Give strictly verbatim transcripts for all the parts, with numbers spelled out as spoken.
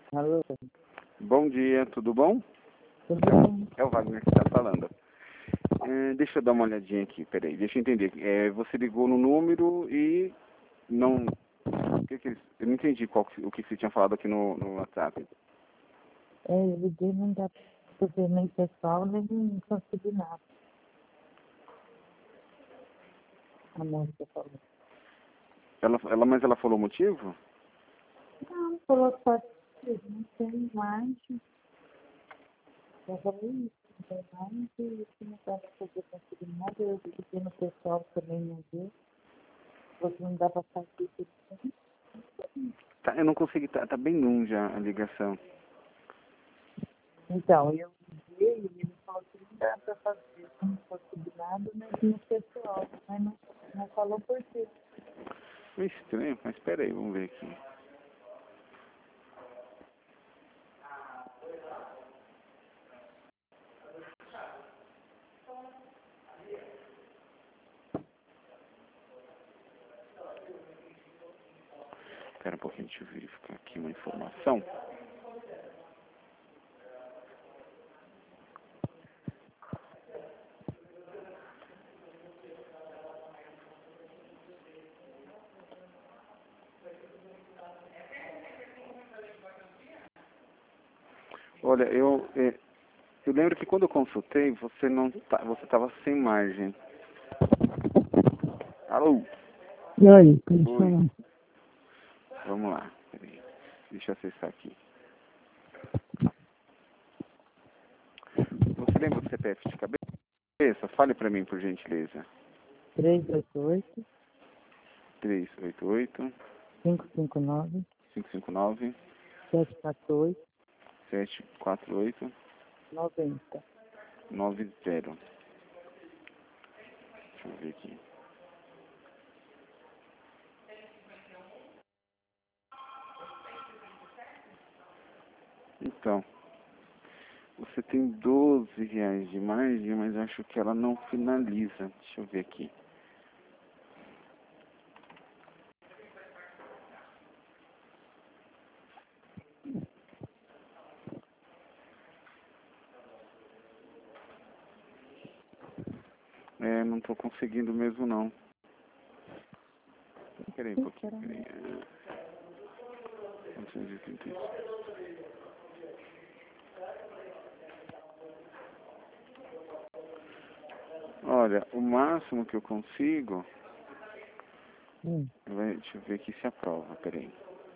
Alô, Bom dia, tudo bom? tudo bem? É o Wagner que está falando. É, deixa eu dar uma olhadinha aqui, peraí, deixa eu entender. É, você ligou no número e não... O que que, eu não entendi qual, que- o que você tinha falado aqui no, no WhatsApp. É, eu liguei, não dá pra ver nem pessoal, nem não consegui nada. A moça falou. Ela, ela, mas ela falou o motivo? Não, falou que pode ser, não tem mais. Eu falei isso, não tem mais, e se não dá pra fazer conseguir nada, eu liguei no pessoal também não viu. Falou que não dá pra fazer isso. Tá, eu não consegui, tá, tá bem longe a, a ligação. Então, eu liguei e ele falou que não dá pra fazer, não consegui nada, mas no pessoal, mas não, não falou por quê. Foi estranho, mas peraí, vamos ver aqui. Espera um pouquinho, deixa eu verificar aqui uma informação. Olha, eu, é, eu lembro que quando eu consultei, você não tá, você estava sem margem. Alô? E aí, pode Oi. falar? Vamos lá. Peraí. Deixa eu acessar aqui. Você lembra do C P F de cabeça? Fale para mim, por gentileza. três oito oito, três oito oito, cinco cinco nove, cinco cinco nove, sete quatro oito, sete quatro oito, nove zero. nove zero. Deixa eu ver aqui. Então, você tem doze reais de margem, mas acho que ela não finaliza. Deixa eu ver aqui. É, não estou conseguindo mesmo não. Peraí um pouquinho, peraí. É, novecentos e trinta e seis. Olha, o máximo que eu consigo... Hum. vai- Deixa eu ver aqui se aprova, peraí.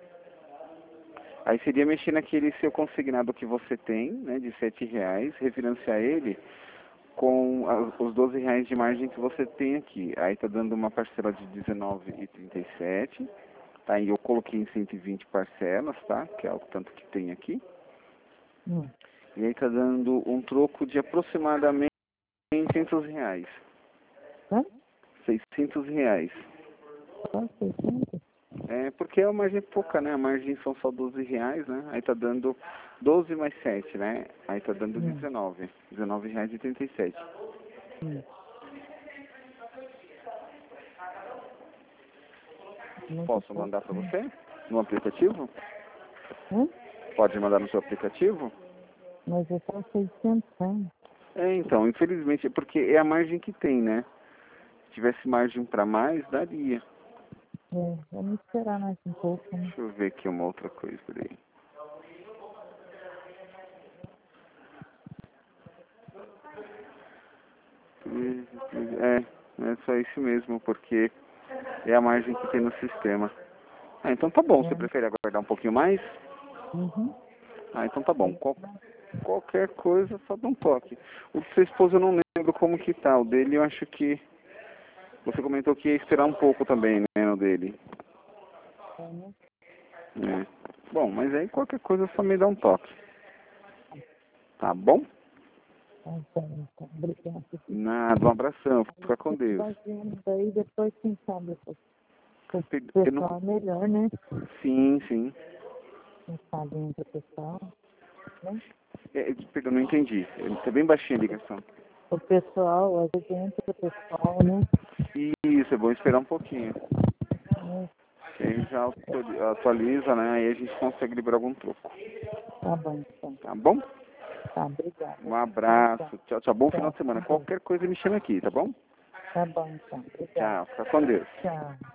Aí seria mexer naquele seu consignado que você tem, né, de sete reais, refinanciar ele com a- os doze reais de margem que você tem aqui. Aí tá dando uma parcela de dezenove reais e trinta e sete. Tá, e eu coloquei em cento e vinte parcelas, tá? Que é o tanto que tem aqui. Hum. E aí tá dando um troco de aproximadamente seiscentos reais. Tá? seiscentos reais. Só seiscentos? É, porque a margem é pouca, né? A margem são só doze reais, né? Aí tá dando doze mais sete, né? Aí tá dando Hum. dezenove. dezenove reais e trinta e sete. Hum. Muito Posso pouco. mandar para você? No aplicativo? Hum? Pode mandar no seu aplicativo? Mas é só seiscentos reais. É, então, infelizmente, é porque é a margem que tem, né? Se tivesse margem para mais, daria. É, vamos esperar mais um pouco, né? Deixa eu ver aqui uma outra coisa, peraí. É, é só isso mesmo, porque é a margem que tem no sistema. Ah, então tá bom. Você É. prefere aguardar um pouquinho mais? Uhum. Ah, então tá bom. Qual, qualquer coisa, só dá um toque. O do seu esposo eu não lembro como que tá. O dele eu acho que... Você comentou que ia esperar um pouco também, né, no dele. É, né? É. Bom, mas aí qualquer coisa só me dá um toque. Tá bom? Tá, tá, tá. Obrigada. Nada, um abração. Aí Fica com você Deus. vai vendo daí, depois quem sabe o Eu não... pessoal é melhor, né? Sim, sim. Quem sabe entra o pessoal, né? É, perdão, não entendi. Tá bem baixinha a ligação. O pessoal, às vezes entra o pessoal, né? Isso, é bom esperar um pouquinho. É, Ok? Aí já autori- atualiza, né? Aí a gente consegue liberar algum troco. Tá bom, então. Tá bom? Tá, obrigada. Um abraço. Tchau. Tchau, tchau. Bom Tchau. final de semana. Qualquer coisa me chama aqui, tá bom? Tá bom, então. Obrigada. Tchau. Fica com Deus. Tchau.